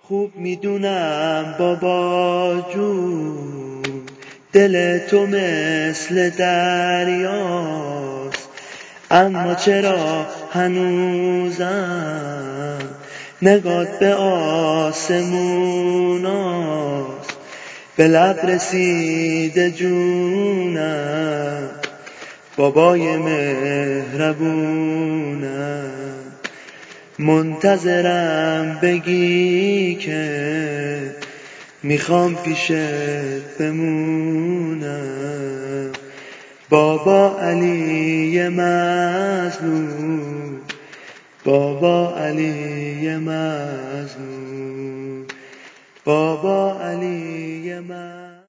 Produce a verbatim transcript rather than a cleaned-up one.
خوب میدونم بابا جون دل تو مثل دریاست، اما چرا هنوزم نگات به آسموناست؟ به لب رسیده جونم بابای مهربونم، منتظرم بگی که میخوام پیشت بمونم. بابا علی مظلوم، بابا علی مظلوم، بابا علی مظلوم.